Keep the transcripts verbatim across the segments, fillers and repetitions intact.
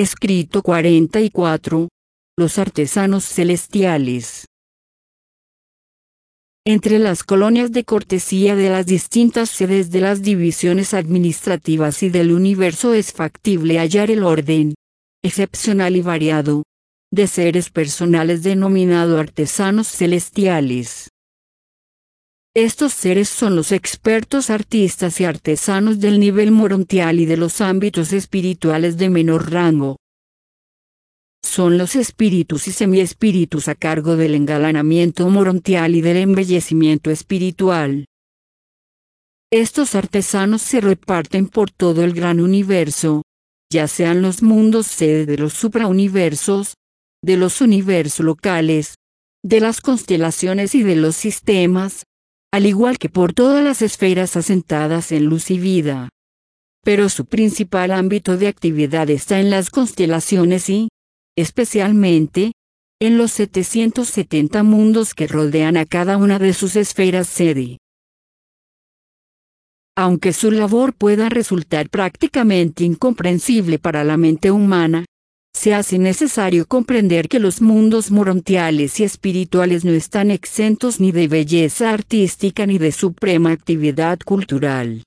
Escrito cuarenta y cuatro. Los artesanos celestiales. Entre las colonias de cortesía de las distintas sedes de las divisiones administrativas y del universo es factible hallar el orden, excepcional y variado, de seres personales denominado artesanos celestiales. Estos seres son los expertos artistas y artesanos del nivel morontial y de los ámbitos espirituales de menor rango. Son los espíritus y semiespíritus a cargo del engalanamiento morontial y del embellecimiento espiritual. Estos artesanos se reparten por todo el gran universo, ya sean los mundos sede de los suprauniversos, de los universos locales, de las constelaciones y de los sistemas, al igual que por todas las esferas asentadas en luz y vida. Pero su principal ámbito de actividad está en las constelaciones y, especialmente, en los setecientos setenta mundos que rodean a cada una de sus esferas sede. Aunque su labor pueda resultar prácticamente incomprensible para la mente humana, se hace necesario comprender que los mundos morontiales y espirituales no están exentos ni de belleza artística ni de suprema actividad cultural.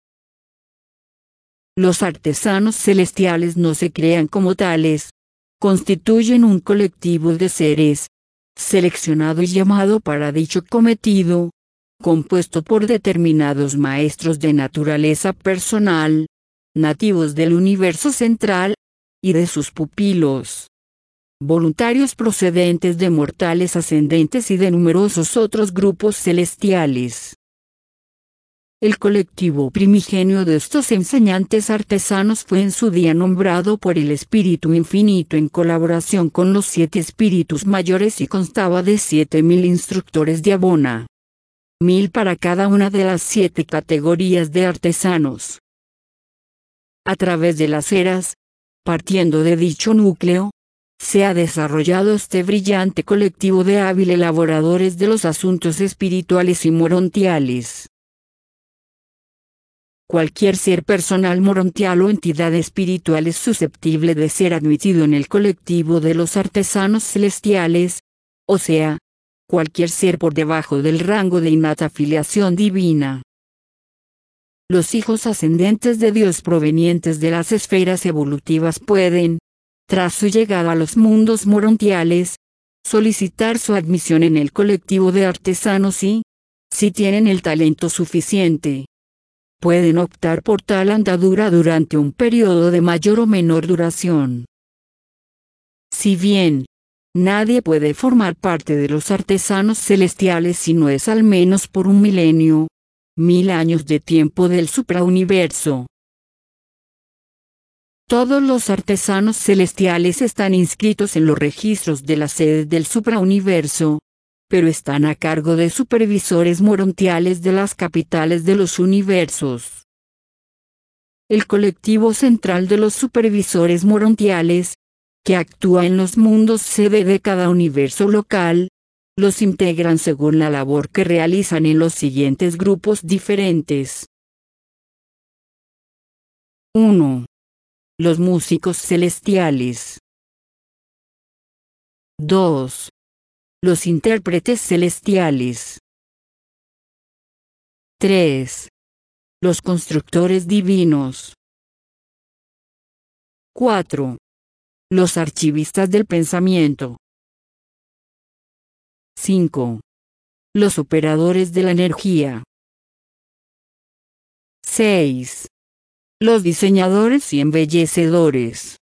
Los artesanos celestiales no se crean como tales, constituyen un colectivo de seres, seleccionado y llamado para dicho cometido, compuesto por determinados maestros de naturaleza personal, nativos del universo central, y de sus pupilos, voluntarios procedentes de mortales ascendentes y de numerosos otros grupos celestiales. El colectivo primigenio de estos enseñantes artesanos fue en su día nombrado por el Espíritu Infinito en colaboración con los siete espíritus mayores y constaba de siete mil instructores de Abona. Mil para cada una de las siete categorías de artesanos. A través de las eras, partiendo de dicho núcleo, se ha desarrollado este brillante colectivo de hábiles elaboradores de los asuntos espirituales y morontiales. Cualquier ser personal morontial o entidad espiritual es susceptible de ser admitido en el colectivo de los artesanos celestiales, o sea, cualquier ser por debajo del rango de innata filiación divina. Los hijos ascendentes de Dios provenientes de las esferas evolutivas pueden, tras su llegada a los mundos morontiales, solicitar su admisión en el colectivo de artesanos y, si tienen el talento suficiente, pueden optar por tal andadura durante un periodo de mayor o menor duración. Si bien, nadie puede formar parte de los artesanos celestiales si no es al menos por un milenio, mil años de tiempo del suprauniverso. Todos los artesanos celestiales están inscritos en los registros de la sede del suprauniverso, pero están a cargo de supervisores morontiales de las capitales de los universos. El colectivo central de los supervisores morontiales, que actúa en los mundos sede de cada universo local, los integran según la labor que realizan en los siguientes grupos diferentes. uno. Los músicos celestiales. dos. Los intérpretes celestiales. tres. Los constructores divinos. cuatro. Los archivistas del pensamiento. cinco. Los operadores de la energía. seis. Los diseñadores y embellecedores.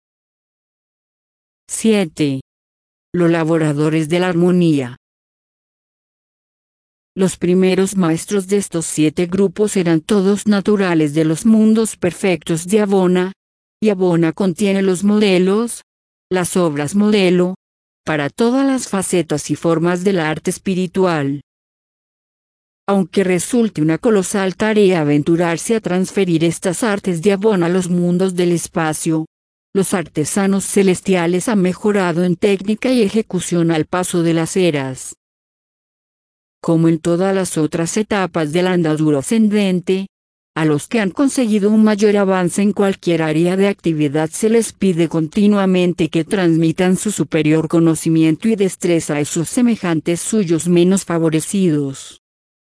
siete. Los laboradores de la armonía. Los primeros maestros de estos siete grupos eran todos naturales de los mundos perfectos de Abona, y Abona contiene los modelos, las obras modelo, para todas las facetas y formas del arte espiritual. Aunque resulte una colosal tarea aventurarse a transferir estas artes de Abona a los mundos del espacio, los artesanos celestiales han mejorado en técnica y ejecución al paso de las eras. Como en todas las otras etapas de la andadura ascendente, A los que han conseguido un mayor avance en cualquier área de actividad se les pide continuamente que transmitan su superior conocimiento y destreza a sus semejantes suyos menos favorecidos.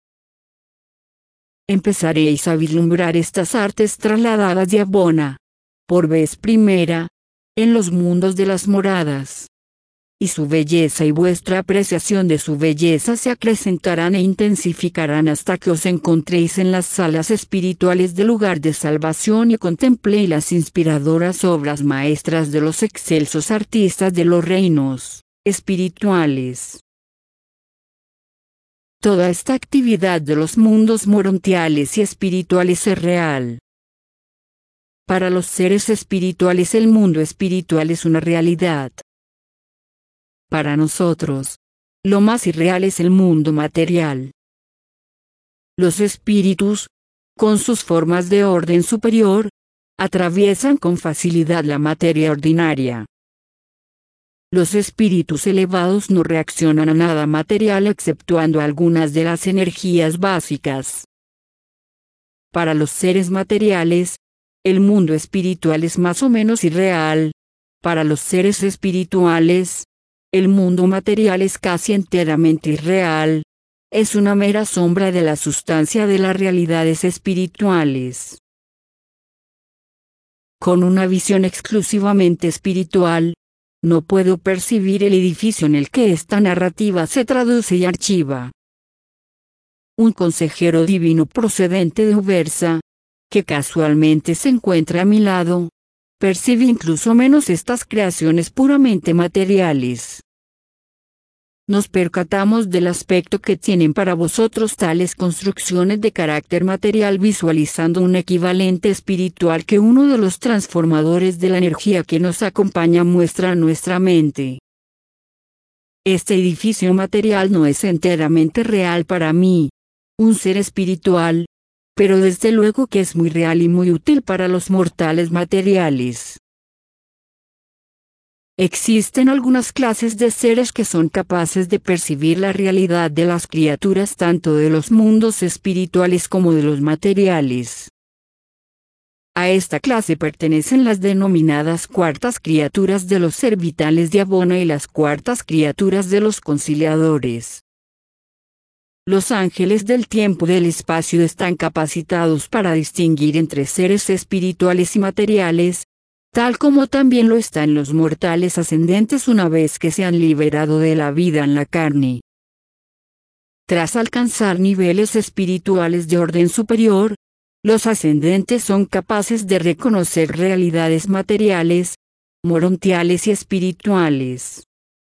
Empezaréis a vislumbrar estas artes trasladadas de Abona, por vez primera, en los mundos de las moradas. Y su belleza y vuestra apreciación de su belleza se acrecentarán e intensificarán hasta que os encontréis en las salas espirituales del lugar de salvación y contempléis las inspiradoras obras maestras de los excelsos artistas de los reinos espirituales. Toda esta actividad de los mundos morontiales y espirituales es real. Para los seres espirituales el mundo espiritual es una realidad. Para nosotros, lo más irreal es el mundo material. Los espíritus, con sus formas de orden superior, atraviesan con facilidad la materia ordinaria. Los espíritus elevados no reaccionan a nada material exceptuando algunas de las energías básicas. Para los seres materiales, el mundo espiritual es más o menos irreal. Para los seres espirituales, el mundo material es casi enteramente irreal. Es una mera sombra de la sustancia de las realidades espirituales. Con una visión exclusivamente espiritual, no puedo percibir el edificio en el que esta narrativa se traduce y archiva. Un consejero divino procedente de Ubersa, que casualmente se encuentra a mi lado, percibe incluso menos estas creaciones puramente materiales. Nos percatamos del aspecto que tienen para vosotros tales construcciones de carácter material visualizando un equivalente espiritual que uno de los transformadores de la energía que nos acompaña muestra a nuestra mente. Este edificio material no es enteramente real para mí, un ser espiritual, pero desde luego que es muy real y muy útil para los mortales materiales. Existen algunas clases de seres que son capaces de percibir la realidad de las criaturas tanto de los mundos espirituales como de los materiales. A esta clase pertenecen las denominadas cuartas criaturas de los servitales de Abona y las cuartas criaturas de los conciliadores. Los ángeles del tiempo y del espacio están capacitados para distinguir entre seres espirituales y materiales, tal como también lo están los mortales ascendentes una vez que se han liberado de la vida en la carne. Tras alcanzar niveles espirituales de orden superior, los ascendentes son capaces de reconocer realidades materiales, morontiales y espirituales.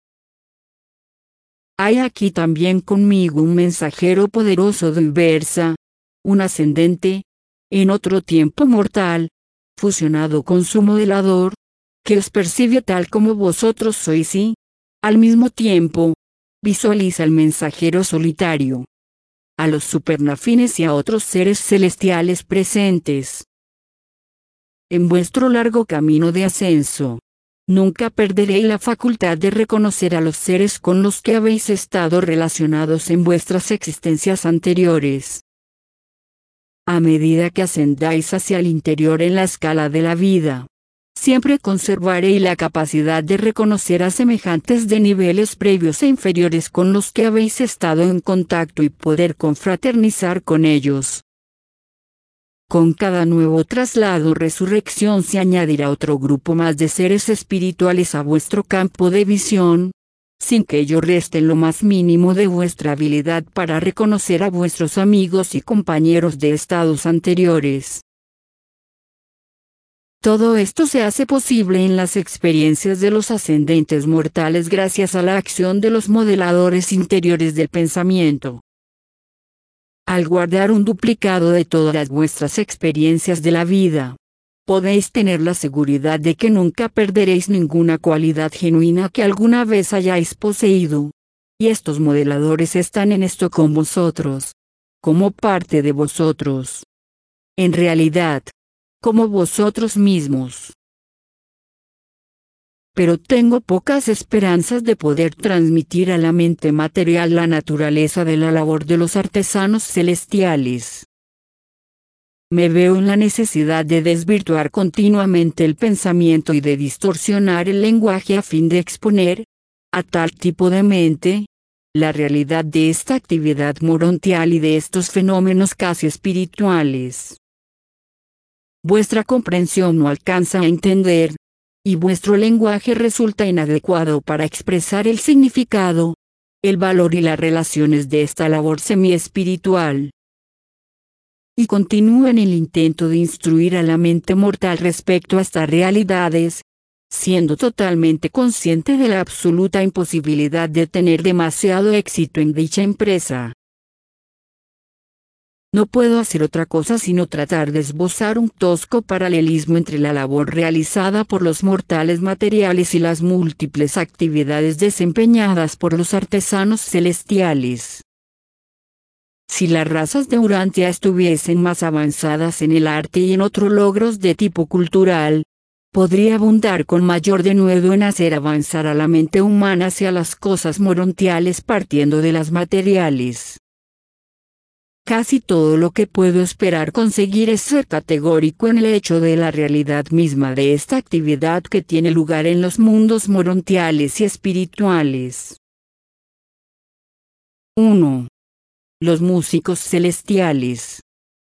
Hay aquí también conmigo un mensajero poderoso de Ubersa, un ascendente, en otro tiempo mortal, fusionado con su modelador, que os percibe tal como vosotros sois y, al mismo tiempo, visualiza al mensajero solitario, a los supernafines y a otros seres celestiales presentes. En vuestro largo camino de ascenso, nunca perderéis la facultad de reconocer a los seres con los que habéis estado relacionados en vuestras existencias anteriores. A medida que ascendáis hacia el interior en la escala de la vida, siempre conservaréis la capacidad de reconocer a semejantes de niveles previos e inferiores con los que habéis estado en contacto y poder confraternizar con ellos. Con cada nuevo traslado o resurrección se añadirá otro grupo más de seres espirituales a vuestro campo de visión, sin que ello reste en lo más mínimo de vuestra habilidad para reconocer a vuestros amigos y compañeros de estados anteriores. Todo esto se hace posible en las experiencias de los ascendentes mortales gracias a la acción de los modeladores interiores del pensamiento. Al guardar un duplicado de todas vuestras experiencias de la vida, podéis tener la seguridad de que nunca perderéis ninguna cualidad genuina que alguna vez hayáis poseído. Y estos modeladores están en esto con vosotros, como parte de vosotros. En realidad, como vosotros mismos. Pero tengo pocas esperanzas de poder transmitir a la mente material la naturaleza de la labor de los artesanos celestiales. me veo en la necesidad de desvirtuar continuamente el pensamiento y de distorsionar el lenguaje a fin de exponer, a tal tipo de mente, la realidad de esta actividad morontial y de estos fenómenos casi espirituales. Vuestra comprensión no alcanza a entender, y vuestro lenguaje resulta inadecuado para expresar el significado, el valor y las relaciones de esta labor semi-espiritual. Y continúa en el intento de instruir a la mente mortal respecto a estas realidades, siendo totalmente consciente de la absoluta imposibilidad de tener demasiado éxito en dicha empresa. No puedo hacer otra cosa sino tratar de esbozar un tosco paralelismo entre la labor realizada por los mortales materiales y las múltiples actividades desempeñadas por los artesanos celestiales. Si las razas de Urantia estuviesen más avanzadas en el arte y en otros logros de tipo cultural, podría abundar con mayor denuedo en hacer avanzar a la mente humana hacia las cosas morontiales partiendo de las materiales. Casi todo lo que puedo esperar conseguir es ser categórico en el hecho de la realidad misma de esta actividad que tiene lugar en los mundos morontiales y espirituales. uno. Los músicos celestiales.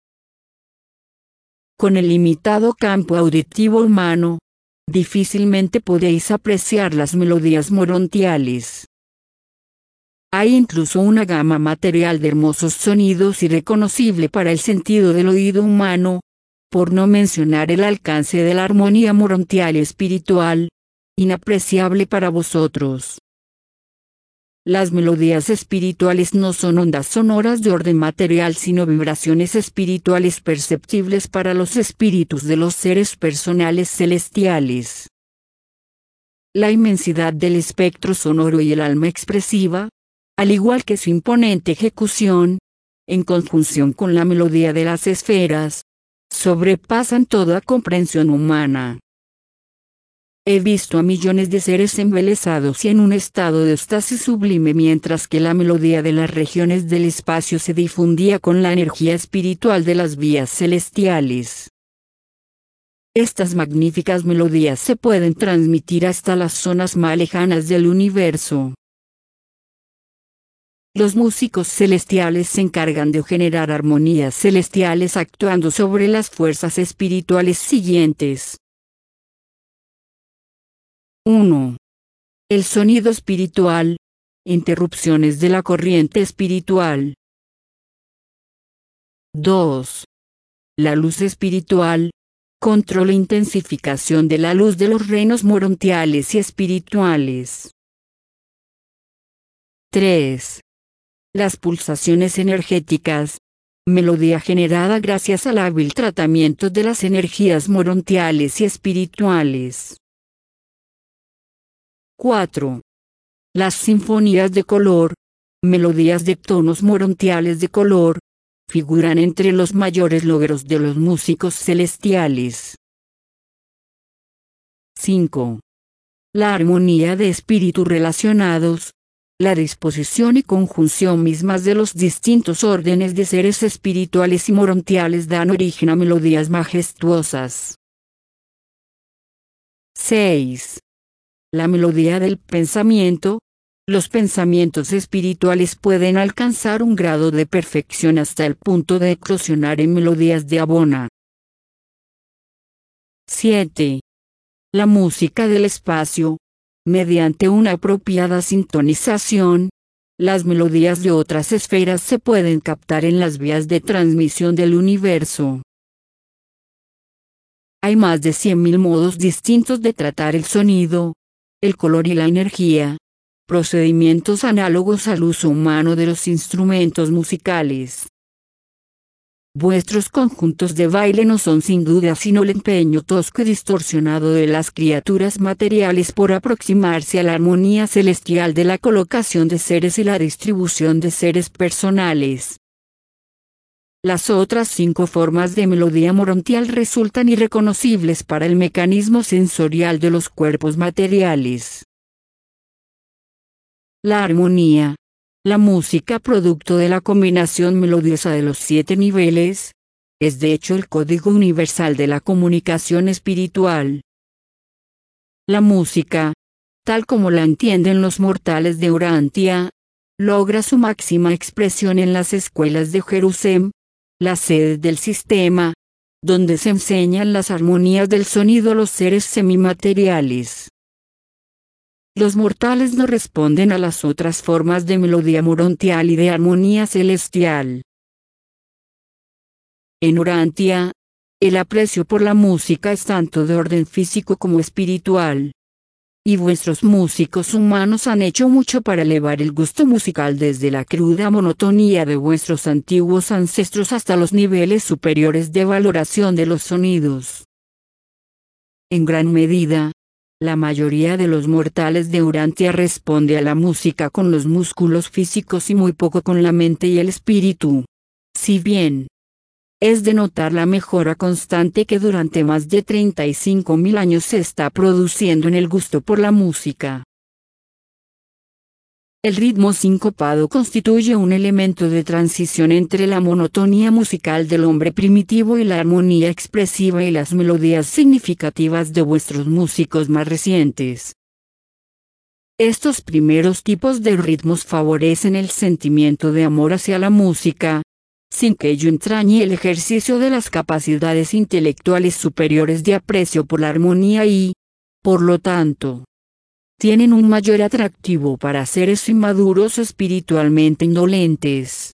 Con el limitado campo auditivo humano, difícilmente podéis apreciar las melodías morontiales. Hay incluso una gama material de hermosos sonidos irreconocible para el sentido del oído humano, por no mencionar el alcance de la armonía morontial y espiritual, inapreciable para vosotros. Las melodías espirituales no son ondas sonoras de orden material sino vibraciones espirituales perceptibles para los espíritus de los seres personales celestiales. La inmensidad del espectro sonoro y el alma expresiva, al igual que su imponente ejecución, en conjunción con la melodía de las esferas, sobrepasan toda comprensión humana. He visto a millones de seres embelesados y en un estado de éxtasis sublime mientras que la melodía de las regiones del espacio se difundía con la energía espiritual de las vías celestiales. Estas magníficas melodías se pueden transmitir hasta las zonas más lejanas del universo. Los músicos celestiales se encargan de generar armonías celestiales actuando sobre las fuerzas espirituales siguientes. uno. El sonido espiritual. Interrupciones de la corriente espiritual. dos. La luz espiritual. Control e intensificación de la luz de los reinos morontiales y espirituales. tres. Las pulsaciones energéticas. Melodía generada gracias al hábil tratamiento de las energías morontiales y espirituales. cuatro. Las sinfonías de color. Melodías de tonos morontiales de color. Figuran entre los mayores logros de los músicos celestiales. cinco. La armonía de espíritus relacionados. La disposición y conjunción mismas de los distintos órdenes de seres espirituales y morontiales dan origen a melodías majestuosas. seis. La melodía del pensamiento. Los pensamientos espirituales pueden alcanzar un grado de perfección hasta el punto de eclosionar en melodías de Abona. siete. La música del espacio. Mediante una apropiada sintonización, las melodías de otras esferas se pueden captar en las vías de transmisión del universo. Hay más de cien mil modos distintos de tratar el sonido, el color y la energía, procedimientos análogos al uso humano de los instrumentos musicales. Vuestros conjuntos de baile no son sin duda sino el empeño tosco y distorsionado de las criaturas materiales por aproximarse a la armonía celestial de la colocación de seres y la distribución de seres personales. Las otras cinco formas de melodía morontial resultan irreconocibles para el mecanismo sensorial de los cuerpos materiales. La armonía. La música producto de la combinación melodiosa de los siete niveles, es de hecho el código universal de la comunicación espiritual. La música, tal como la entienden los mortales de Urantia, logra su máxima expresión en las escuelas de Jerusalén, la sede del sistema, donde se enseñan las armonías del sonido a los seres semimateriales. Los mortales no responden a las otras formas de melodía morontial y de armonía celestial. En Urantia, el aprecio por la música es tanto de orden físico como espiritual. Y vuestros músicos humanos han hecho mucho para elevar el gusto musical desde la cruda monotonía de vuestros antiguos ancestros hasta los niveles superiores de valoración de los sonidos. En gran medida, la mayoría de los mortales de Urantia responde a la música con los músculos físicos y muy poco con la mente y el espíritu. Si bien es de notar la mejora constante que durante más de treinta y cinco mil años se está produciendo en el gusto por la música. El ritmo sincopado constituye un elemento de transición entre la monotonía musical del hombre primitivo y la armonía expresiva y las melodías significativas de vuestros músicos más recientes. Estos primeros tipos de ritmos favorecen el sentimiento de amor hacia la música, sin que ello entrañe el ejercicio de las capacidades intelectuales superiores de aprecio por la armonía y, por lo tanto, tienen un mayor atractivo para seres inmaduros espiritualmente indolentes.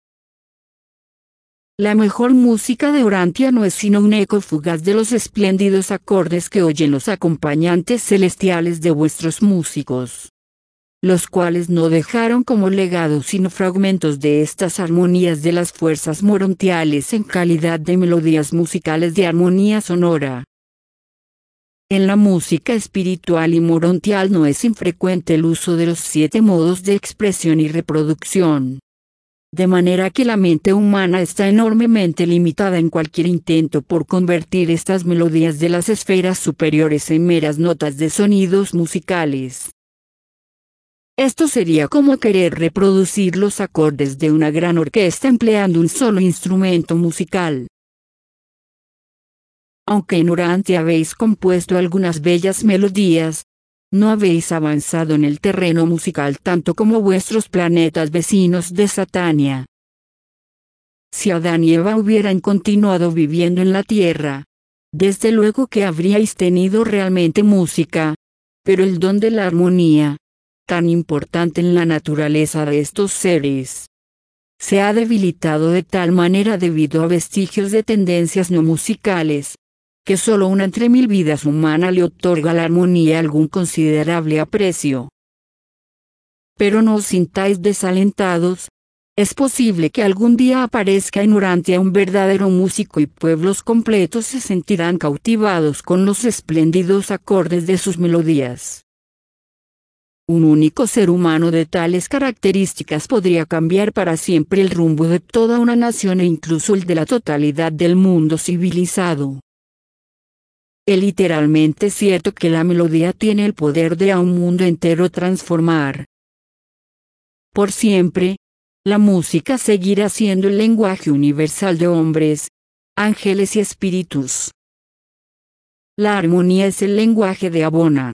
La mejor música de Urantia no es sino un eco fugaz de los espléndidos acordes que oyen los acompañantes celestiales de vuestros músicos, los cuales no dejaron como legado sino fragmentos de estas armonías de las fuerzas morontiales en calidad de melodías musicales de armonía sonora. En la música espiritual y morontial no es infrecuente el uso de los siete modos de expresión y reproducción. De manera que la mente humana está enormemente limitada en cualquier intento por convertir estas melodías de las esferas superiores en meras notas de sonidos musicales. Esto sería como querer reproducir los acordes de una gran orquesta empleando un solo instrumento musical. Aunque en Urantia habéis compuesto algunas bellas melodías, no habéis avanzado en el terreno musical tanto como vuestros planetas vecinos de Satania. Si Adán y Eva hubieran continuado viviendo en la Tierra, desde luego que habríais tenido realmente música, pero el don de la armonía, tan importante en la naturaleza de estos seres, se ha debilitado de tal manera debido a vestigios de tendencias no musicales, que solo una entre mil vidas humana le otorga a la armonía algún considerable aprecio. Pero no os sintáis desalentados, es posible que algún día aparezca en Urantia un verdadero músico y pueblos completos se sentirán cautivados con los espléndidos acordes de sus melodías. Un único ser humano de tales características podría cambiar para siempre el rumbo de toda una nación e incluso el de la totalidad del mundo civilizado. Es literalmente cierto que la melodía tiene el poder de a un mundo entero transformar. Por siempre, la música seguirá siendo el lenguaje universal de hombres, ángeles y espíritus. La armonía es el lenguaje de Abona.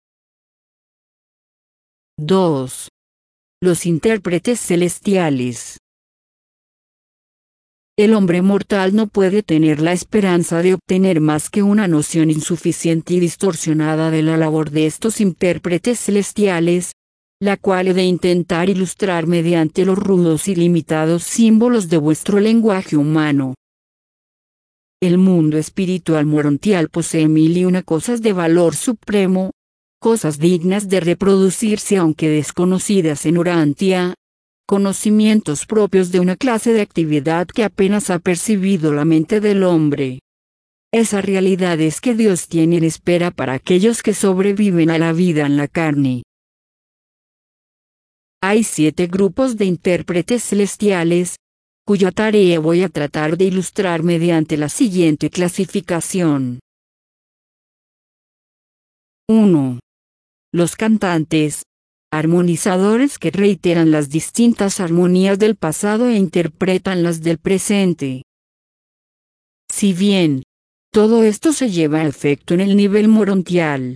dos. Los intérpretes celestiales. El hombre mortal no puede tener la esperanza de obtener más que una noción insuficiente y distorsionada de la labor de estos intérpretes celestiales, la cual he de intentar ilustrar mediante los rudos y limitados símbolos de vuestro lenguaje humano. El mundo espiritual morontial posee mil y una cosas de valor supremo, cosas dignas de reproducirse aunque desconocidas en Urantia, conocimientos propios de una clase de actividad que apenas ha percibido la mente del hombre. Esas realidades que Dios tiene en espera para aquellos que sobreviven a la vida en la carne. Hay siete grupos de intérpretes celestiales, cuya tarea voy a tratar de ilustrar mediante la siguiente clasificación. uno. Los cantantes, armonizadores que reiteran las distintas armonías del pasado e interpretan las del presente. Si bien, todo esto se lleva a efecto en el nivel morontial.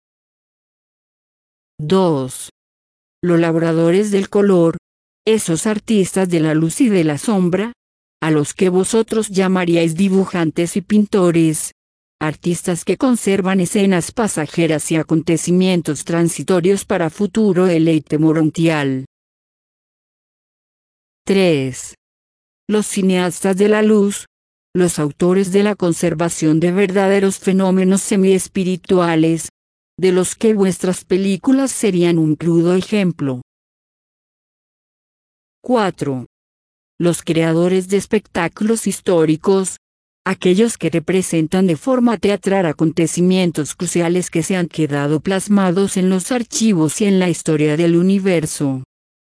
dos. Los labradores del color, esos artistas de la luz y de la sombra, a los que vosotros llamaríais dibujantes y pintores, artistas que conservan escenas pasajeras y acontecimientos transitorios para futuro deleite morontial. tres. Los cineastas de la luz, los autores de la conservación de verdaderos fenómenos semi-espirituales, de los que vuestras películas serían un crudo ejemplo. cuatro. Los creadores de espectáculos históricos, aquellos que representan de forma teatral acontecimientos cruciales que se han quedado plasmados en los archivos y en la historia del universo.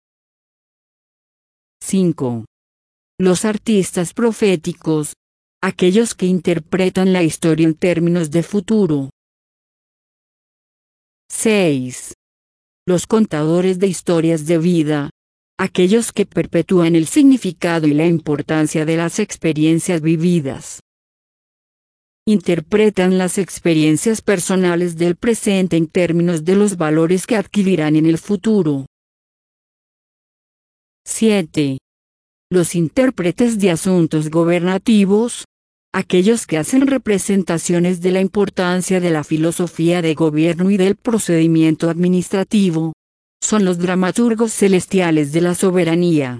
cinco. Los artistas proféticos, aquellos que interpretan la historia en términos de futuro. seis. Los contadores de historias de vida, aquellos que perpetúan el significado y la importancia de las experiencias vividas. Interpretan las experiencias personales del presente en términos de los valores que adquirirán en el futuro. siete. Los intérpretes de asuntos gobernativos, aquellos que hacen representaciones de la importancia de la filosofía de gobierno y del procedimiento administrativo, son los dramaturgos celestiales de la soberanía.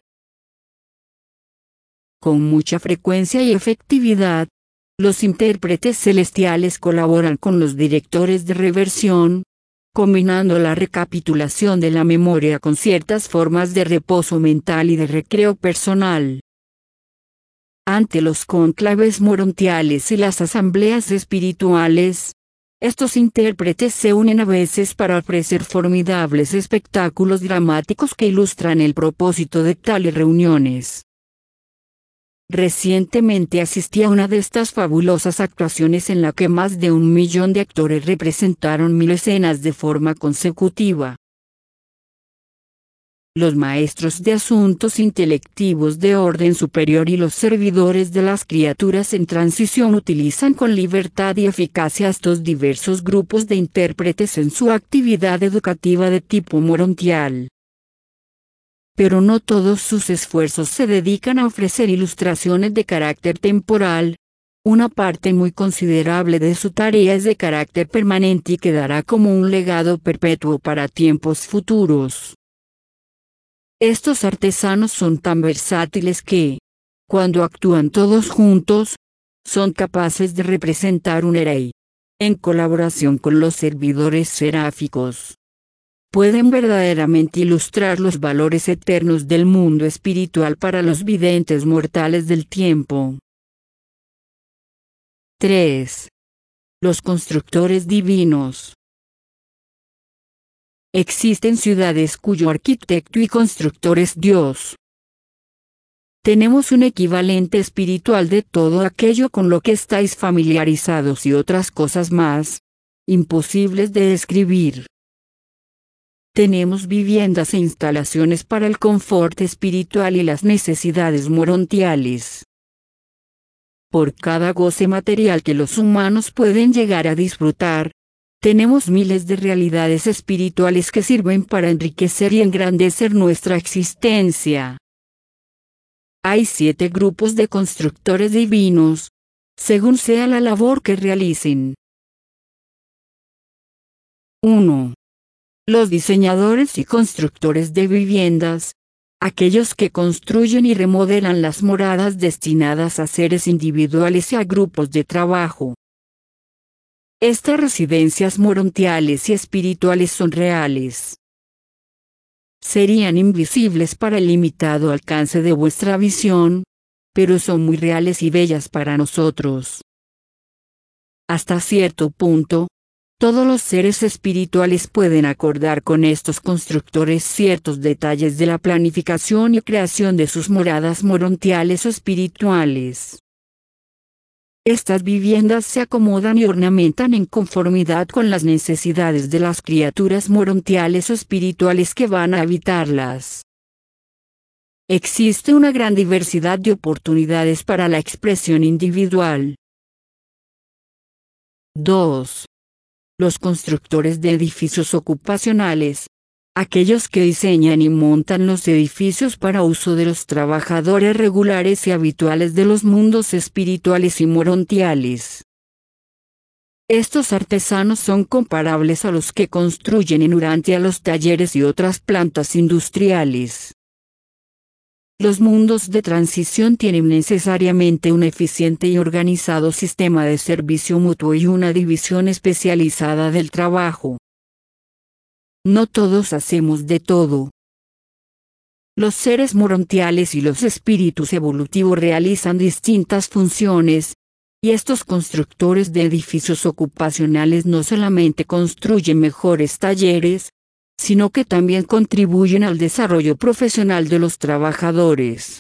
Con mucha frecuencia y efectividad, los intérpretes celestiales colaboran con los directores de reversión, combinando la recapitulación de la memoria con ciertas formas de reposo mental y de recreo personal. Ante los cónclaves morontiales y las asambleas espirituales, estos intérpretes se unen a veces para ofrecer formidables espectáculos dramáticos que ilustran el propósito de tales reuniones. Recientemente asistí a una de estas fabulosas actuaciones en la que más de un millón de actores representaron mil escenas de forma consecutiva. Los maestros de asuntos intelectivos de orden superior y los servidores de las criaturas en transición utilizan con libertad y eficacia estos diversos grupos de intérpretes en su actividad educativa de tipo morontial. Pero no todos sus esfuerzos se dedican a ofrecer ilustraciones de carácter temporal. Una parte muy considerable de su tarea es de carácter permanente y quedará como un legado perpetuo para tiempos futuros. Estos artesanos son tan versátiles que, cuando actúan todos juntos, son capaces de representar un héroe, en colaboración con los servidores seráficos. Pueden verdaderamente ilustrar los valores eternos del mundo espiritual para los videntes mortales del tiempo. tres. Los constructores divinos. Existen ciudades cuyo arquitecto y constructor es Dios. Tenemos un equivalente espiritual de todo aquello con lo que estáis familiarizados y otras cosas más, imposibles de describir. Tenemos viviendas e instalaciones para el confort espiritual y las necesidades morontiales. Por cada goce material que los humanos pueden llegar a disfrutar, tenemos miles de realidades espirituales que sirven para enriquecer y engrandecer nuestra existencia. Hay siete grupos de constructores divinos, según sea la labor que realicen. uno. Los diseñadores y constructores de viviendas, aquellos que construyen y remodelan las moradas destinadas a seres individuales y a grupos de trabajo. Estas residencias morontiales y espirituales son reales. Serían invisibles para el limitado alcance de vuestra visión, pero son muy reales y bellas para nosotros. Hasta cierto punto, todos los seres espirituales pueden acordar con estos constructores ciertos detalles de la planificación y creación de sus moradas morontiales o espirituales. Estas viviendas se acomodan y ornamentan en conformidad con las necesidades de las criaturas morontiales o espirituales que van a habitarlas. Existe una gran diversidad de oportunidades para la expresión individual, dos. Los constructores de edificios ocupacionales. Aquellos que diseñan y montan los edificios para uso de los trabajadores regulares y habituales de los mundos espirituales y morontiales. Estos artesanos son comparables a los que construyen en Urantia los talleres y otras plantas industriales. Los mundos de transición tienen necesariamente un eficiente y organizado sistema de servicio mutuo y una división especializada del trabajo. No todos hacemos de todo. Los seres morontiales y los espíritus evolutivos realizan distintas funciones, y estos constructores de edificios ocupacionales no solamente construyen mejores talleres, sino que también contribuyen al desarrollo profesional de los trabajadores.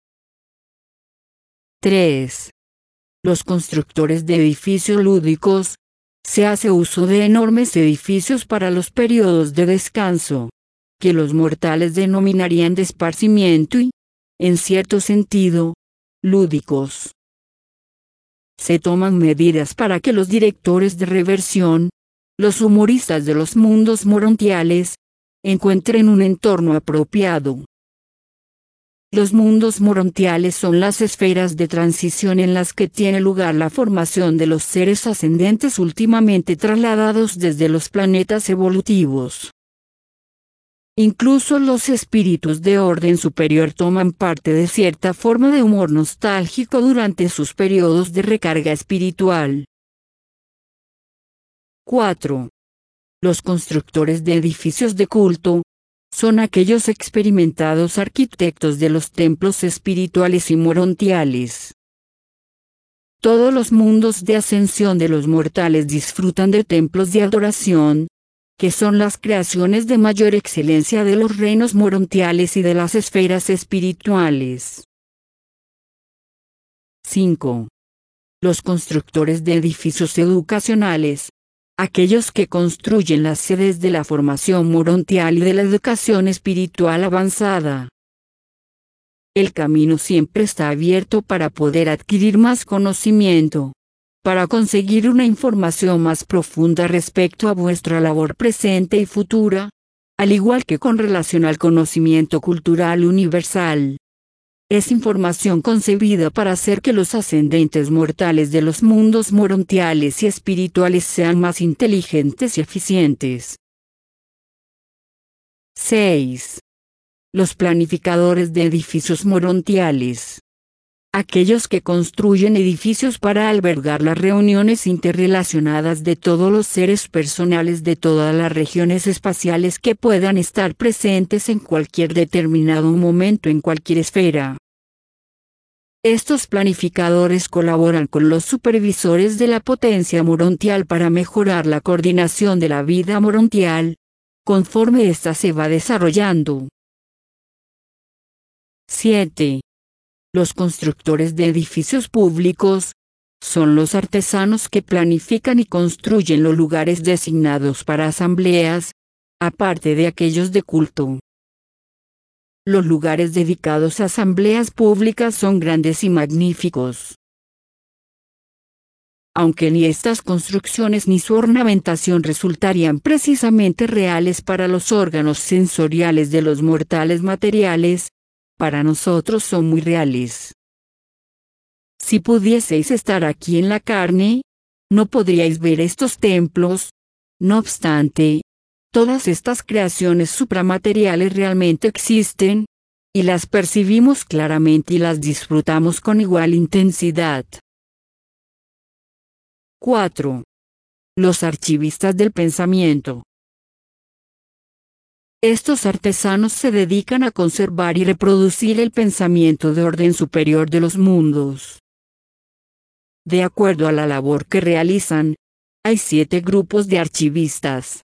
tres. Los constructores de edificios lúdicos. Se hace uso de enormes edificios para los periodos de descanso, que los mortales denominarían de esparcimiento y, en cierto sentido, lúdicos. Se toman medidas para que los directores de reversión, los humoristas de los mundos morontiales, encuentren un entorno apropiado. Los mundos morontiales son las esferas de transición en las que tiene lugar la formación de los seres ascendentes últimamente trasladados desde los planetas evolutivos. Incluso los espíritus de orden superior toman parte de cierta forma de humor nostálgico durante sus periodos de recarga espiritual. cuatro. Los constructores de edificios de culto. Son aquellos experimentados arquitectos de los templos espirituales y morontiales. Todos los mundos de ascensión de los mortales disfrutan de templos de adoración, que son las creaciones de mayor excelencia de los reinos morontiales y de las esferas espirituales. cinco. Los constructores de edificios educacionales. Aquellos que construyen las sedes de la formación morontial y de la educación espiritual avanzada. El camino siempre está abierto para poder adquirir más conocimiento, para conseguir una información más profunda respecto a vuestra labor presente y futura, al igual que con relación al conocimiento cultural universal. Es información concebida para hacer que los ascendentes mortales de los mundos morontiales y espirituales sean más inteligentes y eficientes. seis. Los planificadores de edificios morontiales. Aquellos que construyen edificios para albergar las reuniones interrelacionadas de todos los seres personales de todas las regiones espaciales que puedan estar presentes en cualquier determinado momento en cualquier esfera. Estos planificadores colaboran con los supervisores de la potencia morontial para mejorar la coordinación de la vida morontial, conforme ésta se va desarrollando. siete. Los constructores de edificios públicos. Son los artesanos que planifican y construyen los lugares designados para asambleas, aparte de aquellos de culto. Los lugares dedicados a asambleas públicas son grandes y magníficos. Aunque ni estas construcciones ni su ornamentación resultarían precisamente reales para los órganos sensoriales de los mortales materiales, para nosotros son muy reales. Si pudieseis estar aquí en la carne, no podríais ver estos templos. No obstante, todas estas creaciones supramateriales realmente existen, y las percibimos claramente y las disfrutamos con igual intensidad. cuatro. Los archivistas del pensamiento. Estos artesanos se dedican a conservar y reproducir el pensamiento de orden superior de los mundos. De acuerdo a la labor que realizan, hay siete grupos de archivistas.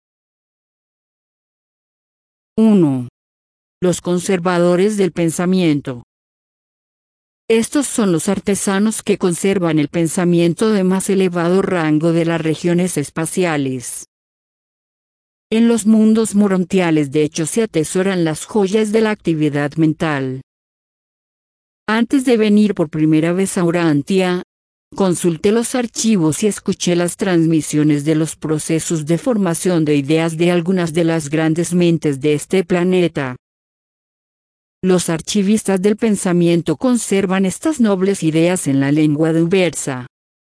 uno. Los conservadores del pensamiento. Estos son los artesanos que conservan el pensamiento de más elevado rango de las regiones espaciales. En los mundos morontiales de hecho se atesoran las joyas de la actividad mental. Antes de venir por primera vez a Urantia, consulté los archivos y escuché las transmisiones de los procesos de formación de ideas de algunas de las grandes mentes de este planeta. Los archivistas del pensamiento conservan estas nobles ideas en la lengua diversa.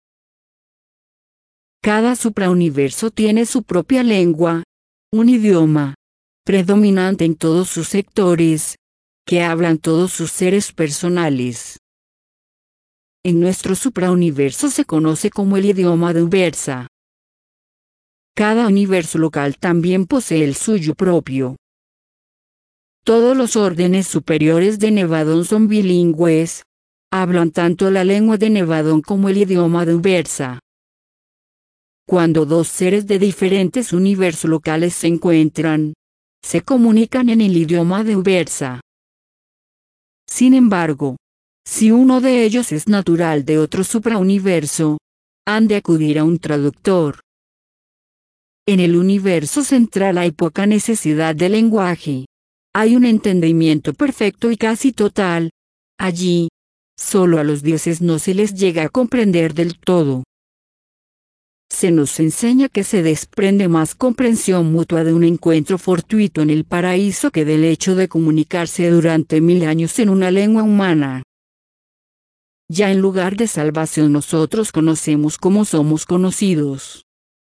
Cada suprauniverso tiene su propia lengua, un idioma, predominante en todos sus sectores, que hablan todos sus seres personales. En nuestro suprauniverso se conoce como el idioma diversa. Cada universo local también posee el suyo propio. Todos los órdenes superiores de Nevadón son bilingües, hablan tanto la lengua de Nevadón como el idioma diversa. Cuando dos seres de diferentes universos locales se encuentran, se comunican en el idioma diversa. Sin embargo, si uno de ellos es natural de otro suprauniverso, han de acudir a un traductor. En el universo central hay poca necesidad de lenguaje. Hay un entendimiento perfecto y casi total. Allí, solo a los dioses no se les llega a comprender del todo. Se nos enseña que se desprende más comprensión mutua de un encuentro fortuito en el paraíso que del hecho de comunicarse durante mil años en una lengua humana. Ya en lugar de salvación nosotros conocemos como somos conocidos.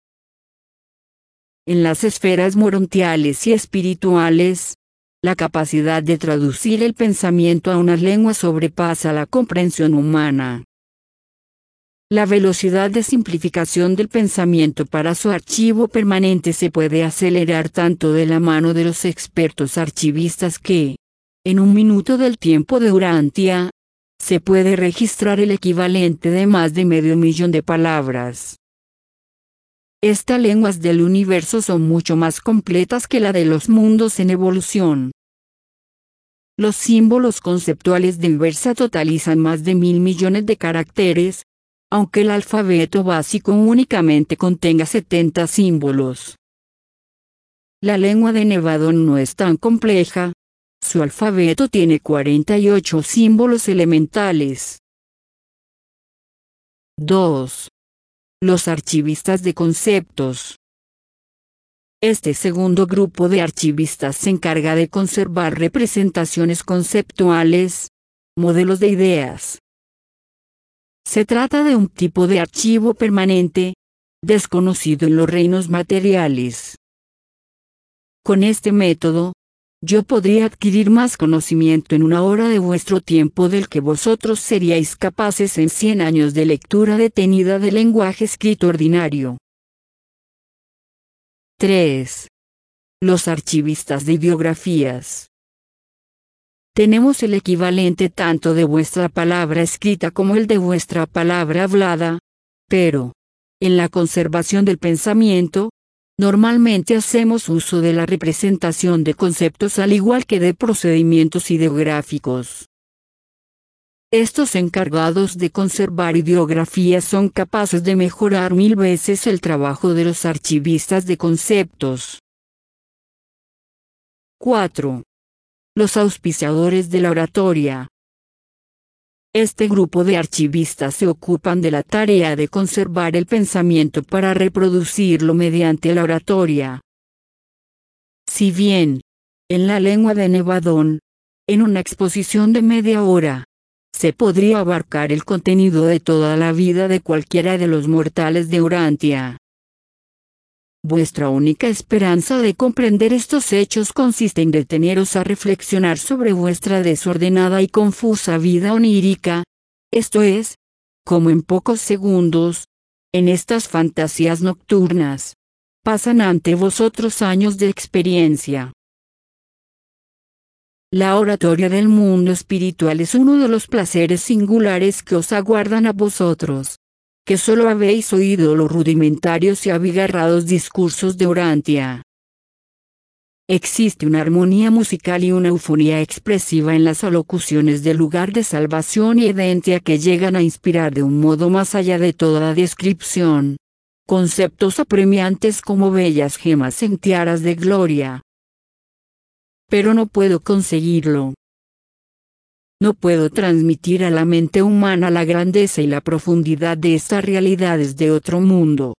En las esferas morontiales y espirituales, la capacidad de traducir el pensamiento a una lengua sobrepasa la comprensión humana. La velocidad de simplificación del pensamiento para su archivo permanente se puede acelerar tanto de la mano de los expertos archivistas que, en un minuto del tiempo de Urantia, se puede registrar el equivalente de más de medio millón de palabras. Estas lenguas del universo son mucho más completas que la de los mundos en evolución. Los símbolos conceptuales de diversa totalizan más de mil millones de caracteres, aunque el alfabeto básico únicamente contenga setenta símbolos. La lengua de Nevadón no es tan compleja. Su alfabeto tiene cuarenta y ocho símbolos elementales. dos. Los archivistas de conceptos. Este segundo grupo de archivistas se encarga de conservar representaciones conceptuales, modelos de ideas. Se trata de un tipo de archivo permanente, desconocido en los reinos materiales. Con este método, yo podría adquirir más conocimiento en una hora de vuestro tiempo del que vosotros seríais capaces en cien años de lectura detenida de lenguaje escrito ordinario. tres. Los archivistas de biografías. Tenemos el equivalente tanto de vuestra palabra escrita como el de vuestra palabra hablada, pero, en la conservación del pensamiento, normalmente hacemos uso de la representación de conceptos al igual que de procedimientos ideográficos. Estos encargados de conservar ideografías son capaces de mejorar mil veces el trabajo de los archivistas de conceptos. cuatro. Los auspiciadores de la oratoria. Este grupo de archivistas se ocupan de la tarea de conservar el pensamiento para reproducirlo mediante la oratoria. Si bien, en la lengua de Nevadón, en una exposición de media hora, se podría abarcar el contenido de toda la vida de cualquiera de los mortales de Urantia. Vuestra única esperanza de comprender estos hechos consiste en deteneros a reflexionar sobre vuestra desordenada y confusa vida onírica, esto es, como en pocos segundos, en estas fantasías nocturnas, pasan ante vosotros años de experiencia. La oratoria del mundo espiritual es uno de los placeres singulares que os aguardan a vosotros, que solo habéis oído los rudimentarios y abigarrados discursos de Urantia. Existe una armonía musical y una eufonía expresiva en las alocuciones del lugar de salvación y edentia que llegan a inspirar de un modo más allá de toda descripción, conceptos apremiantes como bellas gemas en tiaras de gloria. Pero no puedo conseguirlo. No puedo transmitir a la mente humana la grandeza y la profundidad de estas realidades de otro mundo.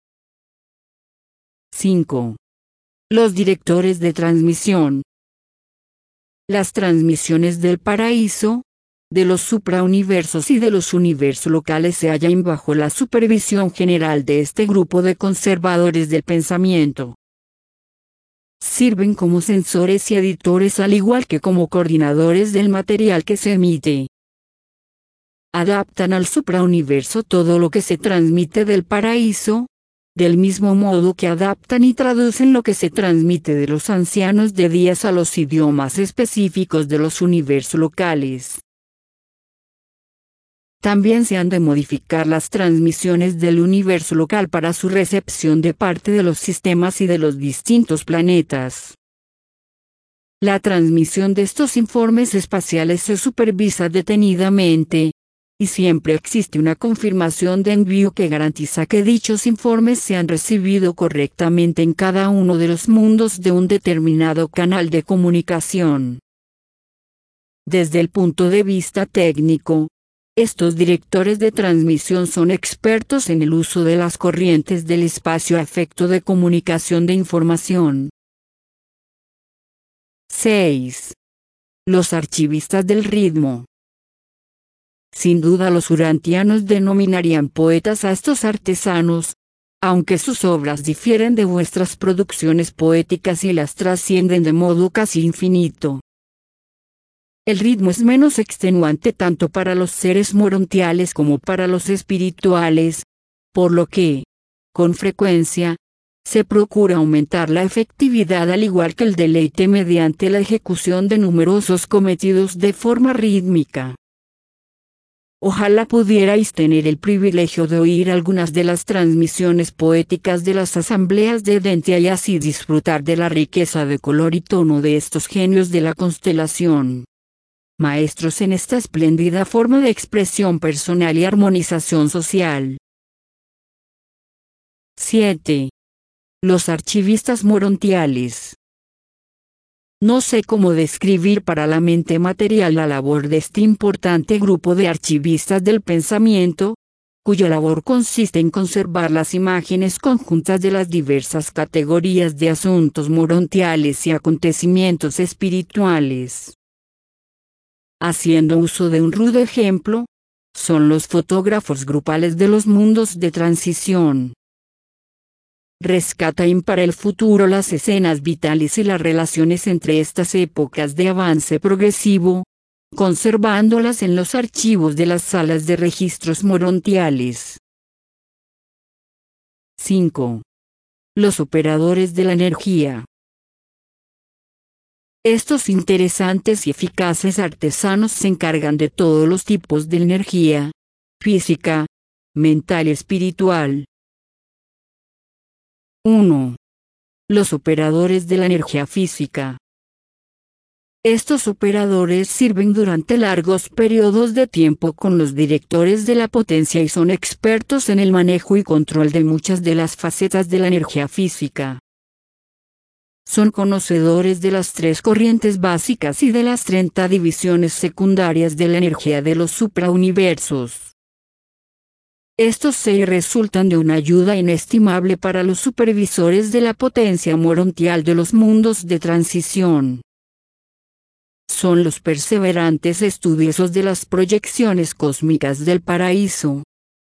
cinco. Los directores de transmisión. Las transmisiones del paraíso, de los suprauniversos y de los universos locales se hallan bajo la supervisión general de este grupo de conservadores del pensamiento. Sirven como sensores y editores al igual que como coordinadores del material que se emite. Adaptan al suprauniverso todo lo que se transmite del paraíso, del mismo modo que adaptan y traducen lo que se transmite de los ancianos de días a los idiomas específicos de los universos locales. También se han de modificar las transmisiones del universo local para su recepción de parte de los sistemas y de los distintos planetas. La transmisión de estos informes espaciales se supervisa detenidamente, y siempre existe una confirmación de envío que garantiza que dichos informes se han recibido correctamente en cada uno de los mundos de un determinado canal de comunicación. Desde el punto de vista técnico, estos directores de transmisión son expertos en el uso de las corrientes del espacio a efecto de comunicación de información. seis. Los archivistas del ritmo. Sin duda los urantianos denominarían poetas a estos artesanos, aunque sus obras difieren de vuestras producciones poéticas y las trascienden de modo casi infinito. El ritmo es menos extenuante tanto para los seres morontiales como para los espirituales, por lo que, con frecuencia, se procura aumentar la efectividad al igual que el deleite mediante la ejecución de numerosos cometidos de forma rítmica. Ojalá pudierais tener el privilegio de oír algunas de las transmisiones poéticas de las asambleas de Dentia y así disfrutar de la riqueza de color y tono de estos genios de la constelación. Maestros en esta espléndida forma de expresión personal y armonización social. siete. Los archivistas morontiales. No sé cómo describir para la mente material la labor de este importante grupo de archivistas del pensamiento, cuya labor consiste en conservar las imágenes conjuntas de las diversas categorías de asuntos morontiales y acontecimientos espirituales. Haciendo uso de un rudo ejemplo, son los fotógrafos grupales de los mundos de transición. Rescatan para el futuro las escenas vitales y las relaciones entre estas épocas de avance progresivo, conservándolas en los archivos de las salas de registros morontiales. cinco. Los operadores de la energía. Estos interesantes y eficaces artesanos se encargan de todos los tipos de energía, física, mental y espiritual. uno. Los operadores de la energía física. Estos operadores sirven durante largos periodos de tiempo con los directores de la potencia y son expertos en el manejo y control de muchas de las facetas de la energía física. Son conocedores de las tres corrientes básicas y de las treinta divisiones secundarias de la energía de los suprauniversos. Estos seis resultan de una ayuda inestimable para los supervisores de la potencia morontial de los mundos de transición. Son los perseverantes estudiosos de las proyecciones cósmicas del paraíso.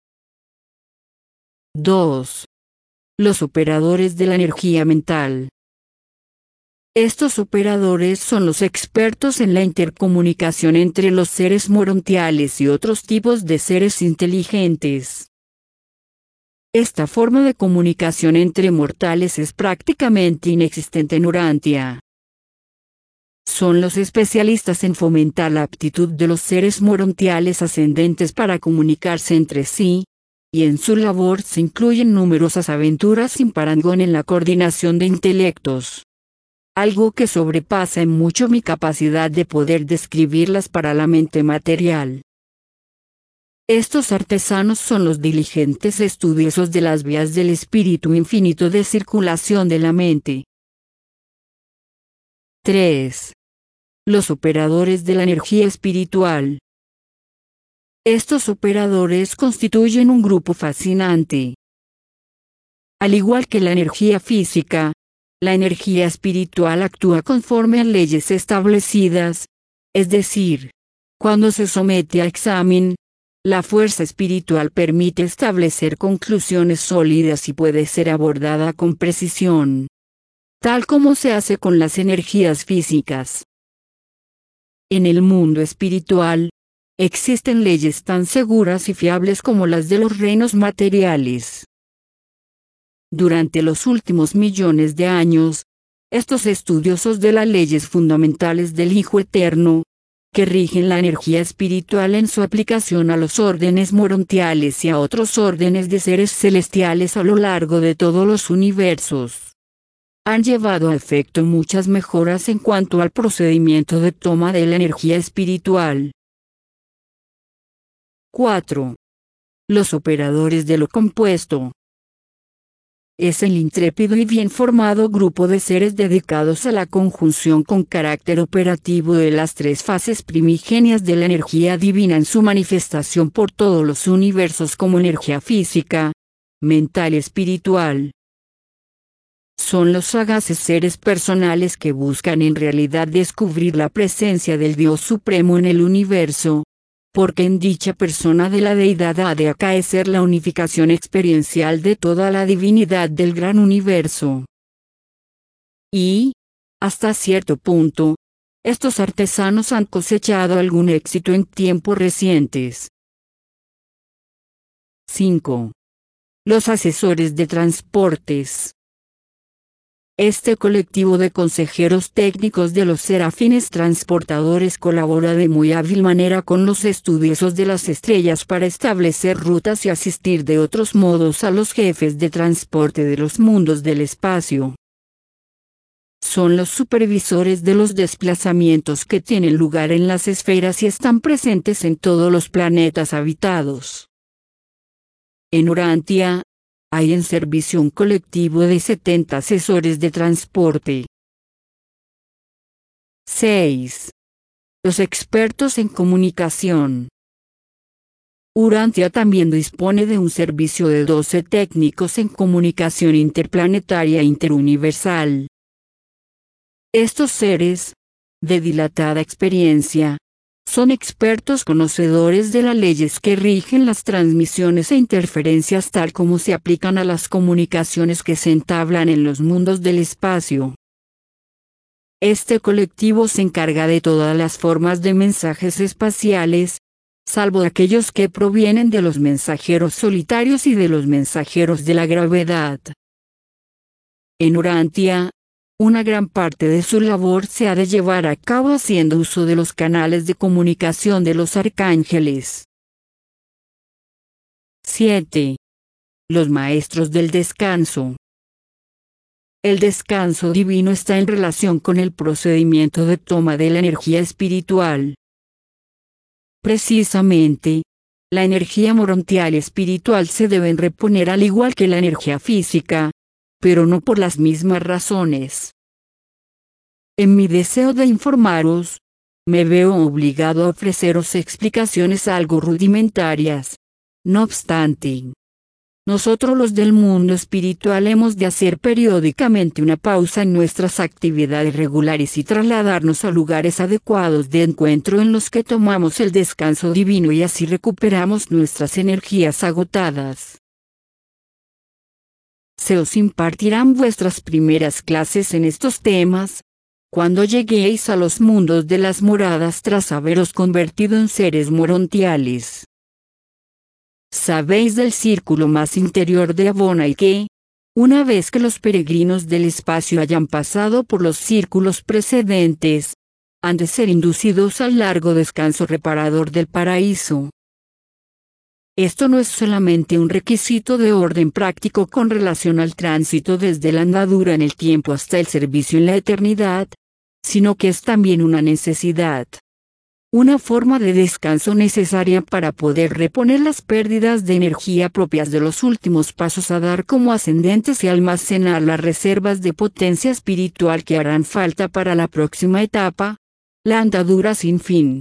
dos. Los operadores de la energía mental. Estos operadores son los expertos en la intercomunicación entre los seres morontiales y otros tipos de seres inteligentes. Esta forma de comunicación entre mortales es prácticamente inexistente en Urantia. Son los especialistas en fomentar la aptitud de los seres morontiales ascendentes para comunicarse entre sí, y en su labor se incluyen numerosas aventuras sin parangón en la coordinación de intelectos. Algo que sobrepasa en mucho mi capacidad de poder describirlas para la mente material. Estos artesanos son los diligentes estudiosos de las vías del espíritu infinito de circulación de la mente. tres. Los operadores de la energía espiritual. Estos operadores constituyen un grupo fascinante. Al igual que la energía física, la energía espiritual actúa conforme a leyes establecidas, es decir, cuando se somete a examen, la fuerza espiritual permite establecer conclusiones sólidas y puede ser abordada con precisión, tal como se hace con las energías físicas. En el mundo espiritual, existen leyes tan seguras y fiables como las de los reinos materiales. Durante los últimos millones de años, estos estudiosos de las leyes fundamentales del Hijo Eterno, que rigen la energía espiritual en su aplicación a los órdenes morontiales y a otros órdenes de seres celestiales a lo largo de todos los universos, han llevado a efecto muchas mejoras en cuanto al procedimiento de toma de la energía espiritual. cuatro. Los operadores de lo compuesto. Es el intrépido y bien formado grupo de seres dedicados a la conjunción con carácter operativo de las tres fases primigenias de la energía divina en su manifestación por todos los universos como energía física, mental y espiritual. Son los sagaces seres personales que buscan en realidad descubrir la presencia del Dios Supremo en el universo, porque en dicha persona de la deidad ha de acaecer la unificación experiencial de toda la divinidad del gran universo. Y, hasta cierto punto, estos artesanos han cosechado algún éxito en tiempos recientes. cinco. Los asesores de transportes. Este colectivo de consejeros técnicos de los serafines transportadores colabora de muy hábil manera con los estudiosos de las estrellas para establecer rutas y asistir de otros modos a los jefes de transporte de los mundos del espacio. Son los supervisores de los desplazamientos que tienen lugar en las esferas y están presentes en todos los planetas habitados. En Urantia, hay en servicio un colectivo de setenta asesores de transporte. seis. Los expertos en comunicación. Urantia también dispone de un servicio de doce técnicos en comunicación interplanetaria e interuniversal. Estos seres, de dilatada experiencia, son expertos conocedores de las leyes que rigen las transmisiones e interferencias tal como se aplican a las comunicaciones que se entablan en los mundos del espacio. Este colectivo se encarga de todas las formas de mensajes espaciales, salvo aquellos que provienen de los mensajeros solitarios y de los mensajeros de la gravedad. En Urantia, una gran parte de su labor se ha de llevar a cabo haciendo uso de los canales de comunicación de los arcángeles. siete. Los maestros del descanso. El descanso divino está en relación con el procedimiento de toma de la energía espiritual. Precisamente, la energía morontial y espiritual se deben reponer al igual que la energía física, pero no por las mismas razones. En mi deseo de informaros, me veo obligado a ofreceros explicaciones algo rudimentarias. No obstante, nosotros los del mundo espiritual hemos de hacer periódicamente una pausa en nuestras actividades regulares y trasladarnos a lugares adecuados de encuentro en los que tomamos el descanso divino y así recuperamos nuestras energías agotadas. Se os impartirán vuestras primeras clases en estos temas, cuando lleguéis a los mundos de las moradas tras haberos convertido en seres morontiales. Sabéis del círculo más interior de Abona y que, una vez que los peregrinos del espacio hayan pasado por los círculos precedentes, han de ser inducidos al largo descanso reparador del paraíso. Esto no es solamente un requisito de orden práctico con relación al tránsito desde la andadura en el tiempo hasta el servicio en la eternidad, sino que es también una necesidad. Una forma de descanso necesaria para poder reponer las pérdidas de energía propias de los últimos pasos a dar como ascendentes y almacenar las reservas de potencia espiritual que harán falta para la próxima etapa, La andadura sin fin.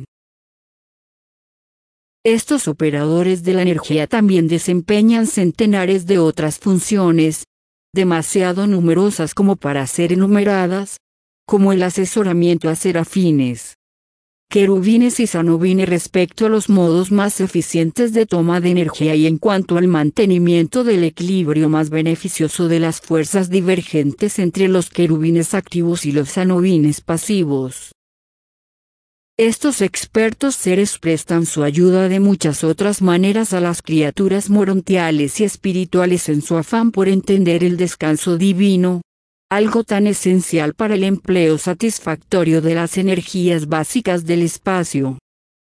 Estos operadores de la energía también desempeñan centenares de otras funciones, demasiado numerosas como para ser enumeradas, como el asesoramiento a serafines, querubines y sanobines respecto a los modos más eficientes de toma de energía y en cuanto al mantenimiento del equilibrio más beneficioso de las fuerzas divergentes entre los querubines activos y los sanobines pasivos. Estos expertos seres prestan su ayuda de muchas otras maneras a las criaturas morontiales y espirituales en su afán por entender el descanso divino, algo tan esencial para el empleo satisfactorio de las energías básicas del espacio.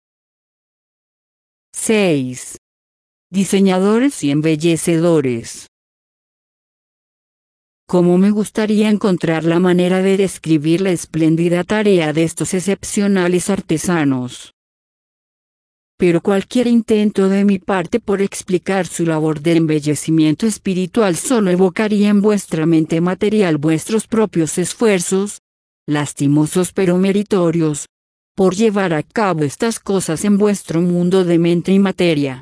seis. Diseñadores y embellecedores. Cómo me gustaría encontrar la manera de describir la espléndida tarea de estos excepcionales artesanos. Pero cualquier intento de mi parte por explicar su labor de embellecimiento espiritual solo evocaría en vuestra mente material vuestros propios esfuerzos, lastimosos pero meritorios, por llevar a cabo estas cosas en vuestro mundo de mente y materia.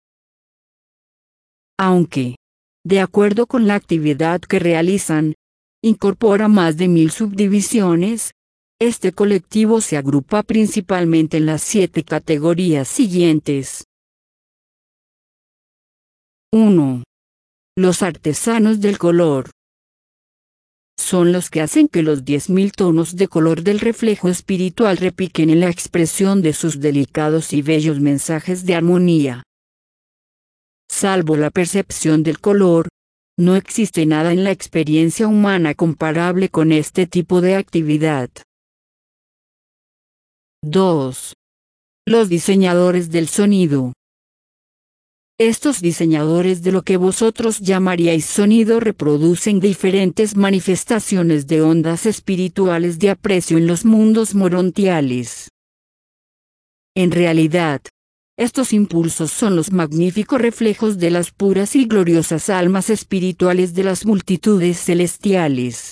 Aunque, de acuerdo con la actividad que realizan, incorpora más de mil subdivisiones, este colectivo se agrupa principalmente en las siete categorías siguientes. uno. Los artesanos del color. Son los que hacen que los diez mil tonos de color del reflejo espiritual repiquen en la expresión de sus delicados y bellos mensajes de armonía. Salvo la percepción del color, no existe nada en la experiencia humana comparable con este tipo de actividad. dos. Los diseñadores del sonido. Estos diseñadores de lo que vosotros llamaríais sonido reproducen diferentes manifestaciones de ondas espirituales de aprecio en los mundos morontiales. En realidad, estos impulsos son los magníficos reflejos de las puras y gloriosas almas espirituales de las multitudes celestiales.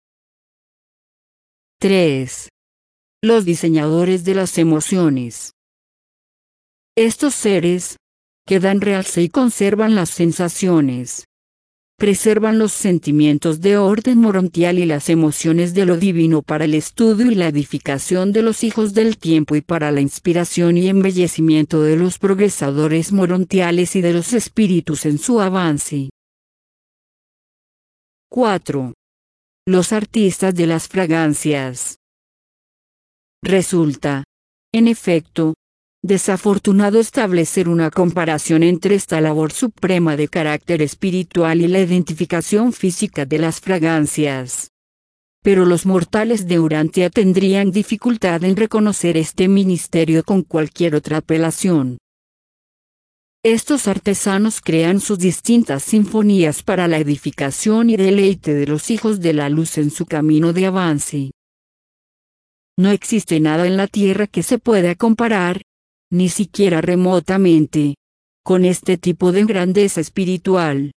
tres. Los diseñadores de las emociones. Estos seres, que dan realce y conservan las sensaciones, preservan los sentimientos de orden morontial y las emociones de lo divino para el estudio y la edificación de los hijos del tiempo y para la inspiración y embellecimiento de los progresadores morontiales y de los espíritus en su avance. cuatro. Los artistas de las fragancias. Resulta, en efecto, desafortunado establecer una comparación entre esta labor suprema de carácter espiritual y la identificación física de las fragancias. Pero los mortales de Urantia tendrían dificultad en reconocer este ministerio con cualquier otra apelación. Estos artesanos crean sus distintas sinfonías para la edificación y deleite de los hijos de la luz en su camino de avance. No existe nada en la tierra que se pueda comparar, ni siquiera remotamente, con este tipo de grandeza espiritual.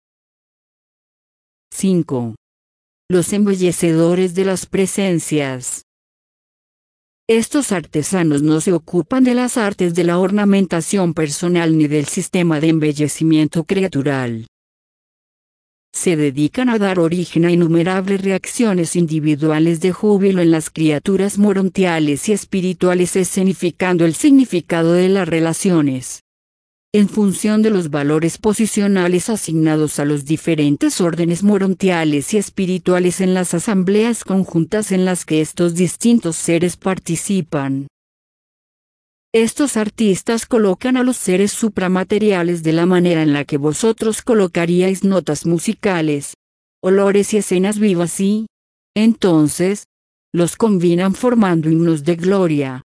cinco. Los embellecedores de las presencias. Estos artesanos no se ocupan de las artes de la ornamentación personal ni del sistema de embellecimiento criatural. Se dedican a dar origen a innumerables reacciones individuales de júbilo en las criaturas morontiales y espirituales, escenificando el significado de las relaciones, en función de los valores posicionales asignados a los diferentes órdenes morontiales y espirituales en las asambleas conjuntas en las que estos distintos seres participan. Estos artistas colocan a los seres supramateriales de la manera en la que vosotros colocaríais notas musicales, olores y escenas vivas y, entonces, los combinan formando himnos de gloria.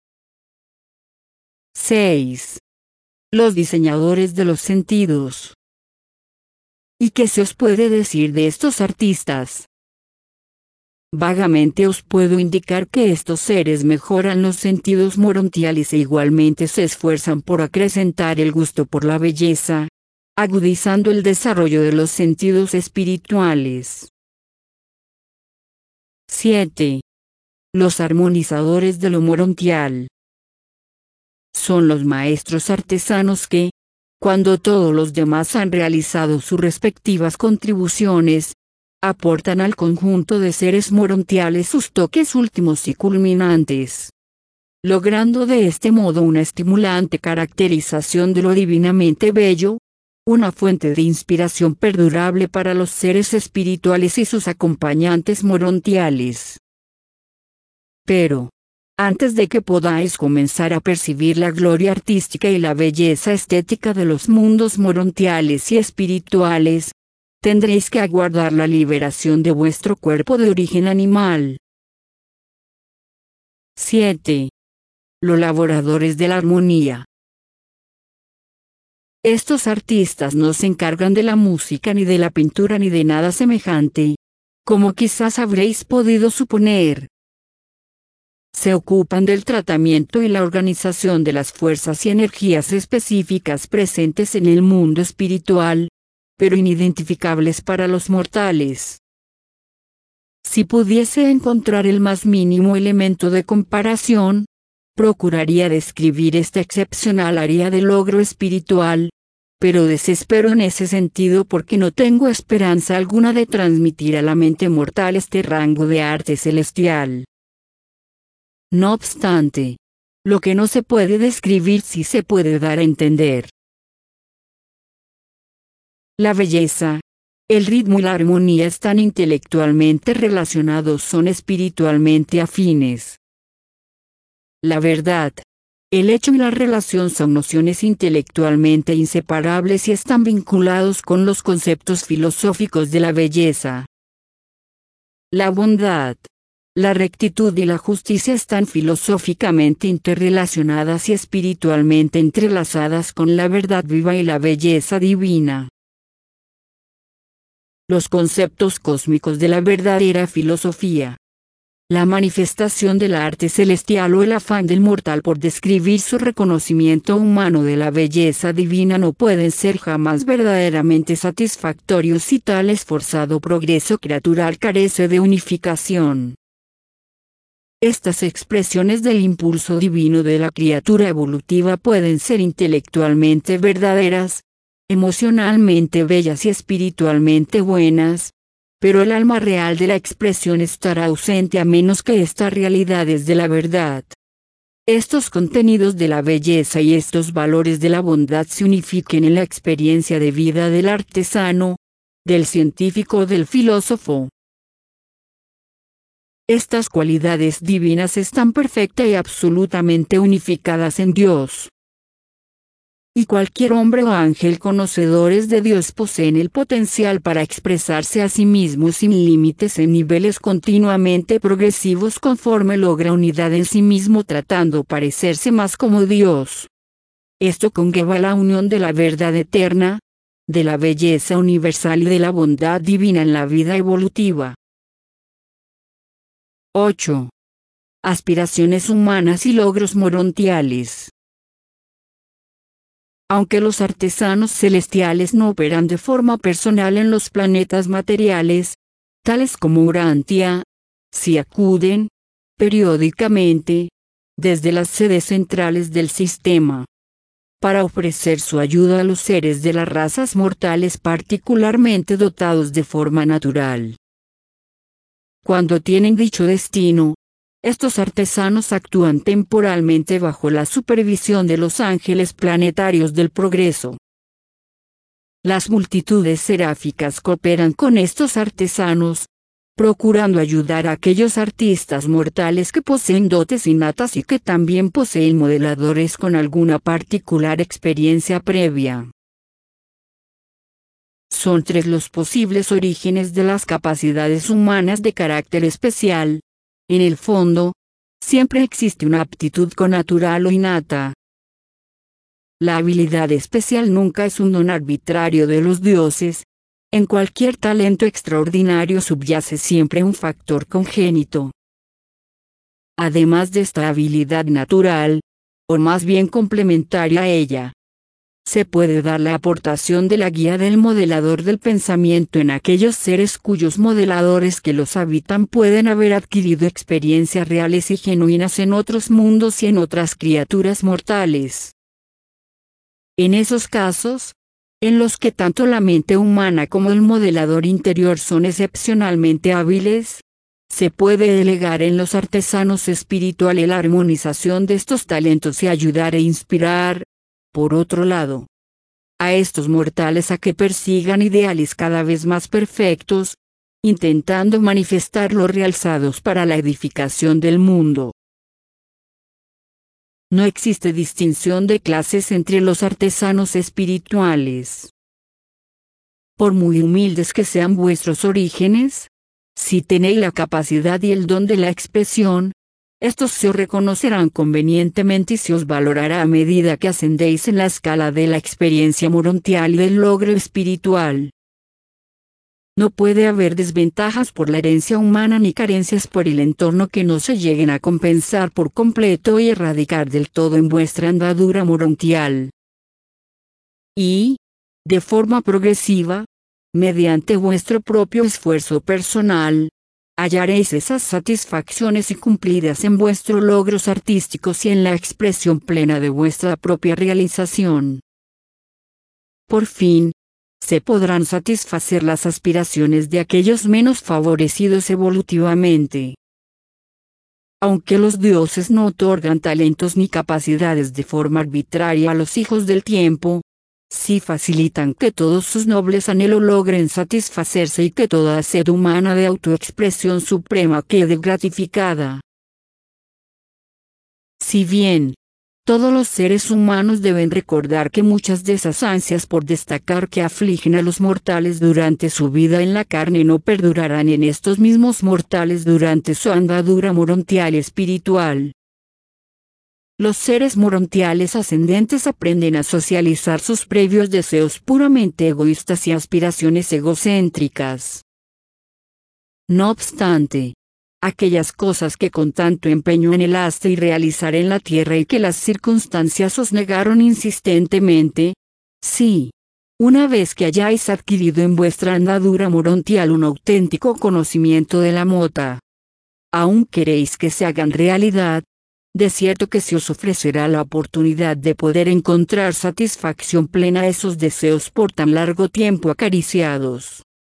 seis. Los diseñadores de los sentidos. ¿Y qué se os puede decir de estos artistas? Vagamente os puedo indicar que estos seres mejoran los sentidos morontiales e igualmente se esfuerzan por acrecentar el gusto por la belleza, agudizando el desarrollo de los sentidos espirituales. siete. los armonizadores de lo morontial. Son los maestros artesanos que, cuando todos los demás han realizado sus respectivas contribuciones, aportan al conjunto de seres morontiales sus toques últimos y culminantes, logrando de este modo una estimulante caracterización de lo divinamente bello, una fuente de inspiración perdurable para los seres espirituales y sus acompañantes morontiales. Pero, antes de que podáis comenzar a percibir la gloria artística y la belleza estética de los mundos morontiales y espirituales, tendréis que aguardar la liberación de vuestro cuerpo de origen animal. siete. Los laboradores de la armonía. Estos artistas no se encargan de la música ni de la pintura ni de nada semejante, como quizás habréis podido suponer. Se ocupan del tratamiento y la organización de las fuerzas y energías específicas presentes en el mundo espiritual, pero inidentificables para los mortales. Si pudiese encontrar el más mínimo elemento de comparación, procuraría describir esta excepcional área de logro espiritual, pero desespero en ese sentido porque no tengo esperanza alguna de transmitir a la mente mortal este rango de arte celestial. No obstante, lo que no se puede describir sí se puede dar a entender. La belleza, el ritmo y la armonía están intelectualmente relacionados, son espiritualmente afines. La verdad, el hecho y la relación son nociones intelectualmente inseparables y están vinculados con los conceptos filosóficos de la belleza. La bondad, la rectitud y la justicia están filosóficamente interrelacionadas y espiritualmente entrelazadas con la verdad viva y la belleza divina. Los conceptos cósmicos de la verdadera filosofía, la manifestación del arte celestial o el afán del mortal por describir su reconocimiento humano de la belleza divina no pueden ser jamás verdaderamente satisfactorios si tal esforzado progreso creatural carece de unificación. Estas expresiones del impulso divino de la criatura evolutiva pueden ser intelectualmente verdaderas, emocionalmente bellas y espiritualmente buenas, pero el alma real de la expresión estará ausente a menos que estas realidades de la verdad, estos contenidos de la belleza y estos valores de la bondad se unifiquen en la experiencia de vida del artesano, del científico o del filósofo. Estas cualidades divinas están perfecta y absolutamente unificadas en Dios. Y cualquier hombre o ángel conocedores de Dios poseen el potencial para expresarse a sí mismos sin límites en niveles continuamente progresivos conforme logra unidad en sí mismo tratando parecerse más como Dios. Esto conlleva la unión de la verdad eterna, de la belleza universal y de la bondad divina en la vida evolutiva. ocho. Aspiraciones humanas y logros morontiales. Aunque los artesanos celestiales no operan de forma personal en los planetas materiales, tales como Urantia, sí acuden, periódicamente, desde las sedes centrales del sistema, para ofrecer su ayuda a los seres de las razas mortales particularmente dotados de forma natural. Cuando tienen dicho destino, estos artesanos actúan temporalmente bajo la supervisión de los ángeles planetarios del progreso. Las multitudes seráficas cooperan con estos artesanos, procurando ayudar a aquellos artistas mortales que poseen dotes innatas y que también poseen modeladores con alguna particular experiencia previa. Son tres los posibles orígenes de las capacidades humanas de carácter especial. En el fondo, siempre existe una aptitud connatural o innata. La habilidad especial nunca es un don arbitrario de los dioses. En cualquier talento extraordinario subyace siempre un factor congénito. Además de esta habilidad natural, o más bien complementaria a ella, se puede dar la aportación de la guía del modelador del pensamiento en aquellos seres cuyos modeladores que los habitan pueden haber adquirido experiencias reales y genuinas en otros mundos y en otras criaturas mortales. En esos casos, en los que tanto la mente humana como el modelador interior son excepcionalmente hábiles, se puede delegar en los artesanos espirituales la armonización de estos talentos y ayudar e inspirar, por otro lado, a estos mortales a que persigan ideales cada vez más perfectos, intentando manifestarlos realzados para la edificación del mundo. No existe distinción de clases entre los artesanos espirituales. Por muy humildes que sean vuestros orígenes, si tenéis la capacidad y el don de la expresión, estos se os reconocerán convenientemente y se os valorará a medida que ascendéis en la escala de la experiencia morontial y del logro espiritual. No puede haber desventajas por la herencia humana ni carencias por el entorno que no se lleguen a compensar por completo y erradicar del todo en vuestra andadura morontial. Y, de forma progresiva, mediante vuestro propio esfuerzo personal, hallaréis esas satisfacciones y cumplidas en vuestros logros artísticos y en la expresión plena de vuestra propia realización. Por fin, se podrán satisfacer las aspiraciones de aquellos menos favorecidos evolutivamente. Aunque los dioses no otorgan talentos ni capacidades de forma arbitraria a los hijos del tiempo, sí facilitan que todos sus nobles anhelos logren satisfacerse y que toda sed humana de autoexpresión suprema quede gratificada. Si bien, todos los seres humanos deben recordar que muchas de esas ansias por destacar que afligen a los mortales durante su vida en la carne no perdurarán en estos mismos mortales durante su andadura morontial y espiritual. Los seres morontiales ascendentes aprenden a socializar sus previos deseos puramente egoístas y aspiraciones egocéntricas. No obstante, aquellas cosas que con tanto empeño anhelaste y realizar en la tierra y que las circunstancias os negaron insistentemente, sí, una vez que hayáis adquirido en vuestra andadura morontial un auténtico conocimiento de la mota, aún queréis que se hagan realidad, de cierto que se os ofrecerá la oportunidad de poder encontrar satisfacción plena a esos deseos por tan largo tiempo acariciados.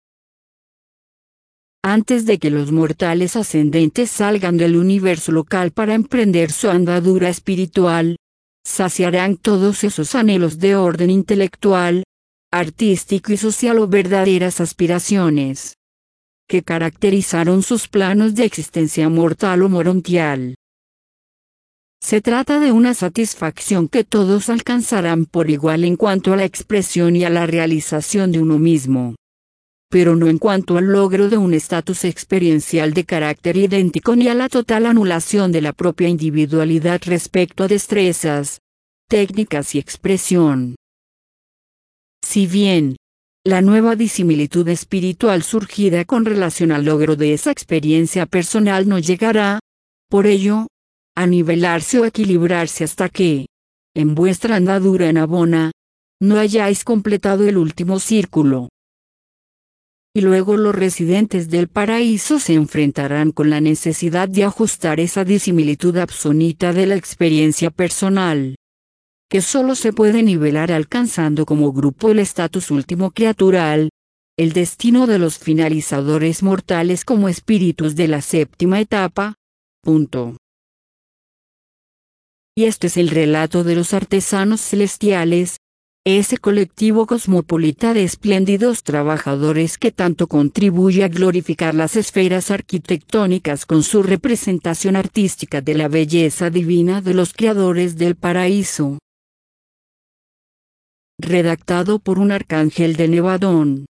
Antes de que los mortales ascendentes salgan del universo local para emprender su andadura espiritual, saciarán todos esos anhelos de orden intelectual, artístico y social o verdaderas aspiraciones que caracterizaron sus planos de existencia mortal o morontial. Se trata de una satisfacción que todos alcanzarán por igual en cuanto a la expresión y a la realización de uno mismo, pero no en cuanto al logro de un estatus experiencial de carácter idéntico ni a la total anulación de la propia individualidad respecto a destrezas, técnicas y expresión. Si bien, la nueva disimilitud espiritual surgida con relación al logro de esa experiencia personal no llegará, por ello, a nivelarse o equilibrarse hasta que, en vuestra andadura en Abona, no hayáis completado el último círculo. Y luego los residentes del paraíso se enfrentarán con la necesidad de ajustar esa disimilitud absoluta de la experiencia personal, que solo se puede nivelar alcanzando como grupo el estatus último criatural, el destino de los finalizadores mortales como espíritus de la séptima etapa. Punto. Y este es el relato de los artesanos celestiales, ese colectivo cosmopolita de espléndidos trabajadores que tanto contribuye a glorificar las esferas arquitectónicas con su representación artística de la belleza divina de los creadores del paraíso. Redactado por un arcángel de Nevadón.